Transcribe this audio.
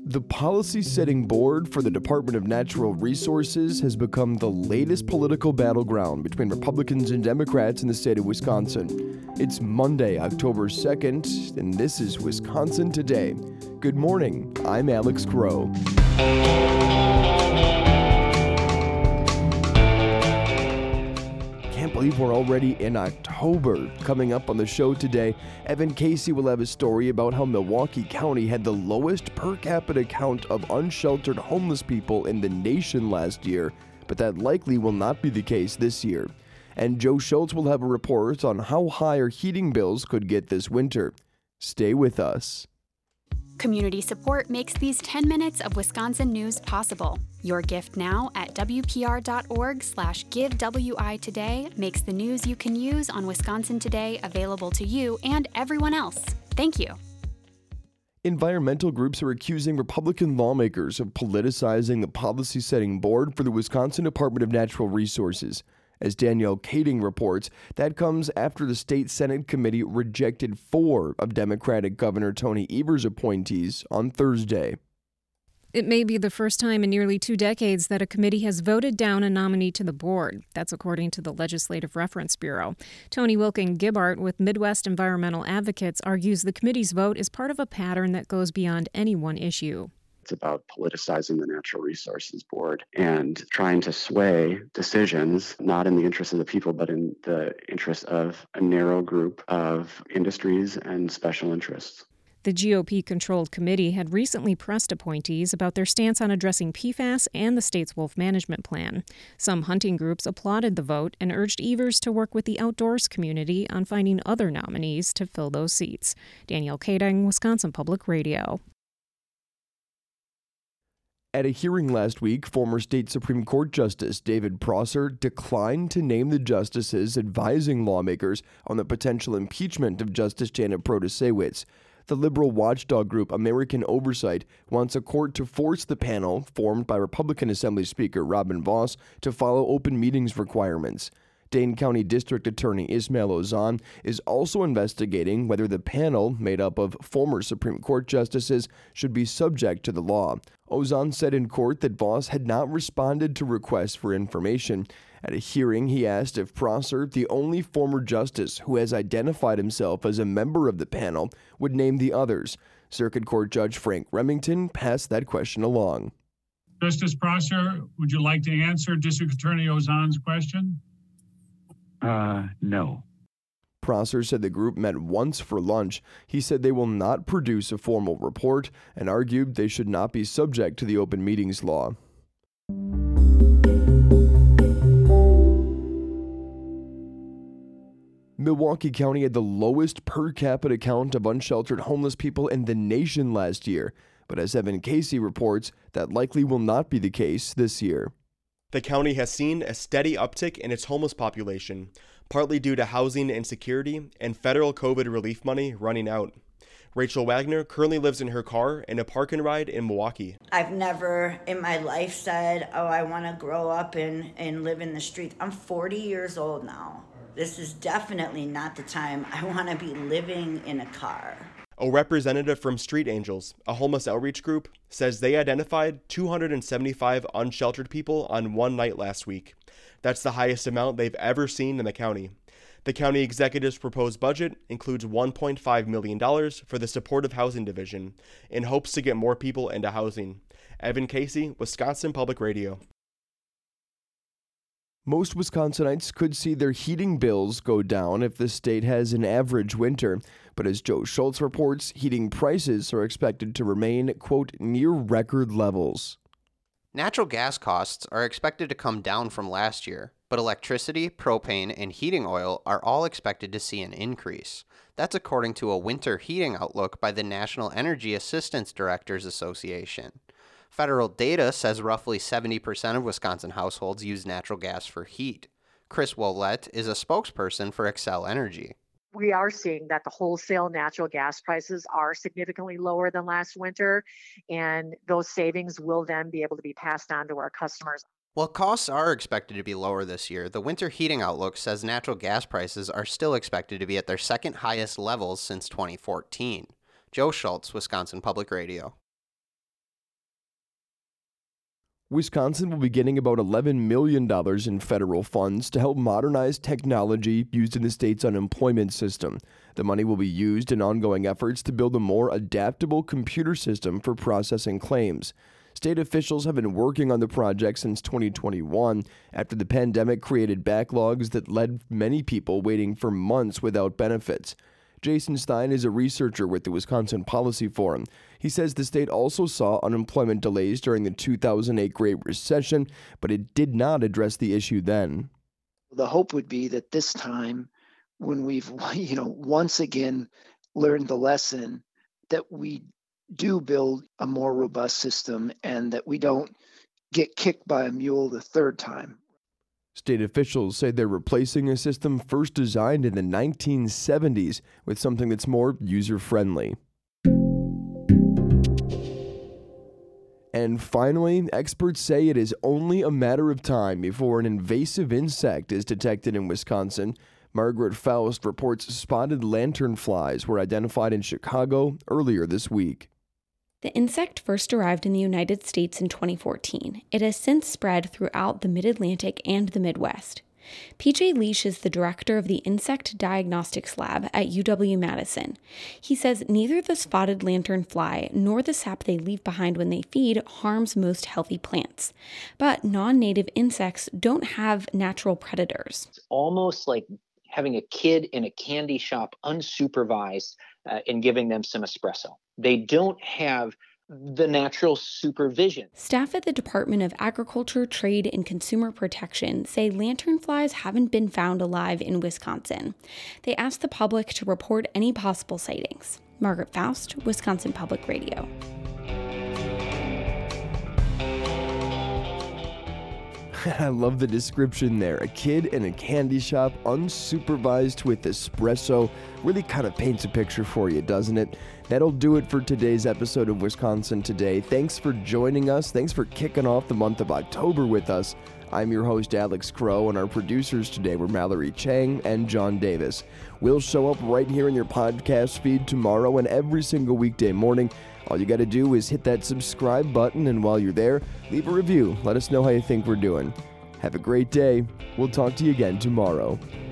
The policy-setting board for the Department of Natural Resources has become the latest political battleground between Republicans and Democrats in the state of Wisconsin. It's Monday, October 2nd, and this is Wisconsin Today. Good morning, I'm Alex Crow. Can't believe we're already in October. Coming up on the show today, Evan Casey will have a story about how Milwaukee County had the lowest per capita count of unsheltered homeless people in the nation last year, but that likely will not be the case this year. And Joe Schultz will have a report on how high our heating bills could get this winter. Stay with us. Community support makes these 10 minutes of Wisconsin news possible. Your gift now at WPR.org/GiveWI Today makes the news you can use on Wisconsin Today available to you and everyone else. Thank you. Environmental groups are accusing Republican lawmakers of politicizing the policy-setting board for the Wisconsin Department of Natural Resources. As Danielle Kading reports, that comes after the state Senate committee rejected 4 of Democratic Governor Tony Evers' appointees on Thursday. It may be the first time in nearly 2 decades that a committee has voted down a nominee to the board. That's according to the Legislative Reference Bureau. Tony Wilken-Gibbart with Midwest Environmental Advocates argues the committee's vote is part of a pattern that goes beyond any one issue. It's about politicizing the Natural Resources Board and trying to sway decisions, not in the interest of the people, but in the interest of a narrow group of industries and special interests. The GOP-controlled committee had recently pressed appointees about their stance on addressing PFAS and the state's wolf management plan. Some hunting groups applauded the vote and urged Evers to work with the outdoors community on finding other nominees to fill those seats. Danielle Kading, Wisconsin Public Radio. At a hearing last week, former state Supreme Court Justice David Prosser declined to name the justices advising lawmakers on the potential impeachment of Justice Janet Protasiewicz. The liberal watchdog group American Oversight wants a court to force the panel, formed by Republican Assembly Speaker Robin Vos, to follow open meetings requirements. Dane County District Attorney Ismail Ozan is also investigating whether the panel, made up of former Supreme Court justices, should be subject to the law. Ozan said in court that Vos had not responded to requests for information. At a hearing, he asked if Prosser, the only former justice who has identified himself as a member of the panel, would name the others. Circuit Court Judge Frank Remington passed that question along. Justice Prosser, would you like to answer District Attorney Ozan's question? No. Prosser said the group met once for lunch. He said they will not produce a formal report and argued they should not be subject to the open meetings law. Milwaukee County had the lowest per capita count of unsheltered homeless people in the nation last year, but as Evan Casey reports, that likely will not be the case this year. The county has seen a steady uptick in its homeless population, partly due to housing insecurity and federal COVID relief money running out. Rachel Wagner currently lives in her car in a park and ride in Milwaukee. I've never in my life said, I want to grow up and live in the streets. I'm 40 years old now. This is definitely not the time I want to be living in a car. A representative from Street Angels, a homeless outreach group, says they identified 275 unsheltered people on one night last week. That's the highest amount they've ever seen in the county. The county executive's proposed budget includes $1.5 million for the Supportive Housing Division in hopes to get more people into housing. Evan Casey, Wisconsin Public Radio. Most Wisconsinites could see their heating bills go down if the state has an average winter. But as Joe Schultz reports, heating prices are expected to remain, quote, near record levels. Natural gas costs are expected to come down from last year, but electricity, propane, and heating oil are all expected to see an increase. That's according to a winter heating outlook by the National Energy Assistance Directors Association. Federal data says roughly 70% of Wisconsin households use natural gas for heat. Chris Willett is a spokesperson for Xcel Energy. We are seeing that the wholesale natural gas prices are significantly lower than last winter, and those savings will then be able to be passed on to our customers. While costs are expected to be lower this year, the winter heating outlook says natural gas prices are still expected to be at their second highest levels since 2014. Joe Schultz, Wisconsin Public Radio. Wisconsin will be getting about $11 million in federal funds to help modernize technology used in the state's unemployment system. The money will be used in ongoing efforts to build a more adaptable computer system for processing claims. State officials have been working on the project since 2021 after the pandemic created backlogs that led many people waiting for months without benefits. Jason Stein is a researcher with the Wisconsin Policy Forum. He says the state also saw unemployment delays during the 2008 Great Recession, but it did not address the issue then. The hope would be that this time, when we've once again learned the lesson, that we do build a more robust system and that we don't get kicked by a mule the third time. State officials say they're replacing a system first designed in the 1970s with something that's more user-friendly. And finally, experts say it is only a matter of time before an invasive insect is detected in Wisconsin. Margaret Faust reports spotted lanternflies were identified in Chicago earlier this week. The insect first arrived in the United States in 2014. It has since spread throughout the Mid-Atlantic and the Midwest. PJ Leash is the director of the Insect Diagnostics Lab at UW-Madison. He says neither the spotted lanternfly nor the sap they leave behind when they feed harms most healthy plants. But non-native insects don't have natural predators. It's almost like having a kid in a candy shop unsupervised and giving them some espresso. They don't have the natural supervision. Staff at the Department of Agriculture, Trade, and Consumer Protection say lanternflies haven't been found alive in Wisconsin. They asked the public to report any possible sightings. Margaret Faust, Wisconsin Public Radio. I love the description there. A kid in a candy shop, unsupervised with espresso. Really kind of paints a picture for you, doesn't it? That'll do it for today's episode of Wisconsin Today. Thanks for joining us. Thanks for kicking off the month of October with us. I'm your host, Alex Crow, and our producers today were Mallory Chang and John Davis. We'll show up right here in your podcast feed tomorrow and every single weekday morning. All you got to do is hit that subscribe button, and while you're there, leave a review. Let us know how you think we're doing. Have a great day. We'll talk to you again tomorrow.